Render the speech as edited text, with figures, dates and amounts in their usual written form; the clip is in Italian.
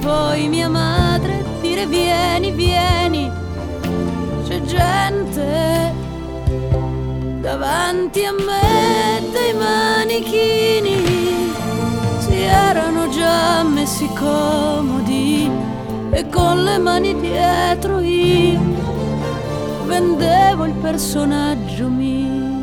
poi mia madre dire vieni, vieni, c'è gente davanti a me. Dei manichini si erano già messi comodi e con le mani dietro io vendevo il personaggio mio.